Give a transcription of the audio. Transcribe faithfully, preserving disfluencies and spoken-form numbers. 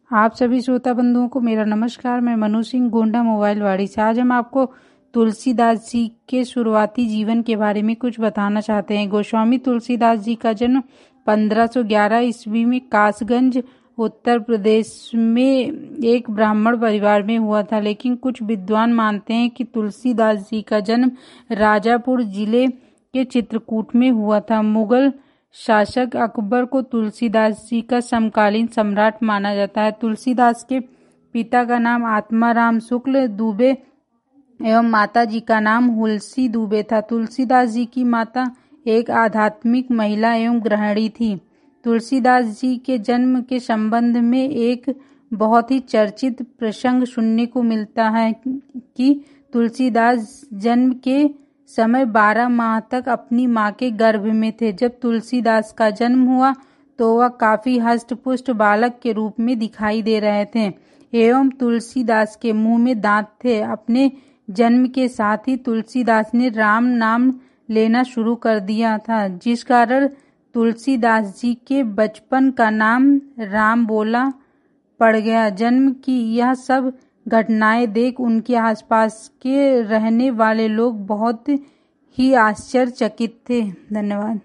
आप सभी श्रोता बंधुओं को मेरा नमस्कार। मैं मनु सिंह, गोंडा मोबाइल वाड़ी से। आज हम आपको तुलसीदास जी के शुरुआती जीवन के बारे में कुछ बताना चाहते हैं। गोस्वामी तुलसीदास जी का जन्म पंद्रह सौ ग्यारह ईस्वी में कासगंज उत्तर प्रदेश में एक ब्राह्मण परिवार में हुआ था, लेकिन कुछ विद्वान मानते हैं कि तुलसीदास जी का जन्म राजापुर जिले के चित्रकूट में हुआ था। मुगल शासक अकबर को तुलसीदास जी का समकालीन सम्राट माना जाता है। तुलसीदास के पिता का नाम आत्माराम शुक्ल दुबे एवं माता जी का नाम हुलसी दुबे था। तुलसीदास जी की माता एक आध्यात्मिक महिला एवं गृहिणी थी। तुलसीदास जी के जन्म के संबंध में एक बहुत ही चर्चित प्रसंग सुनने को मिलता है कि तुलसीदास जन्म के समय बारह माह तक अपनी मां के गर्भ में थे। जब तुलसीदास का जन्म हुआ तो वह काफी हष्ट-पुष्ट बालक के रूप में दिखाई दे रहे थे एवं तुलसीदास के मुंह में दांत थे। अपने जन्म के साथ ही तुलसीदास ने राम नाम लेना शुरू कर दिया था, जिस कारण तुलसीदास जी के बचपन का नाम राम बोला पड़ गया। जन्म की यह सब घटनाएं देख उनके आसपास के रहने वाले लोग बहुत ही आश्चर्यचकित थे। धन्यवाद।